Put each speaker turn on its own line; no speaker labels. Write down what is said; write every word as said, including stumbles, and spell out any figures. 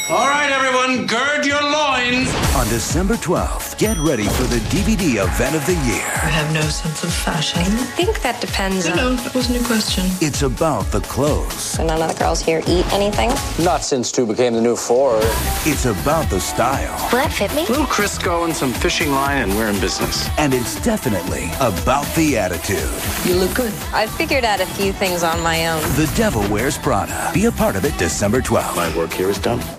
All right, everyone, gird your loins.
On December twelfth, get ready for the D V D event of the year.
I have no sense of fashion.
I think that depends
No,
on...
no, that wasn't a question.
It's about the clothes.
So none of the girls here eat anything?
Not since two became the new four.
It's about the style.
Will that fit me?
A little Crisco and some fishing line, and we're in business.
And it's definitely about the attitude.
You look good.
I figured out a few things on my own.
The Devil Wears Prada. Be a part of it December twelfth.
My work here is done.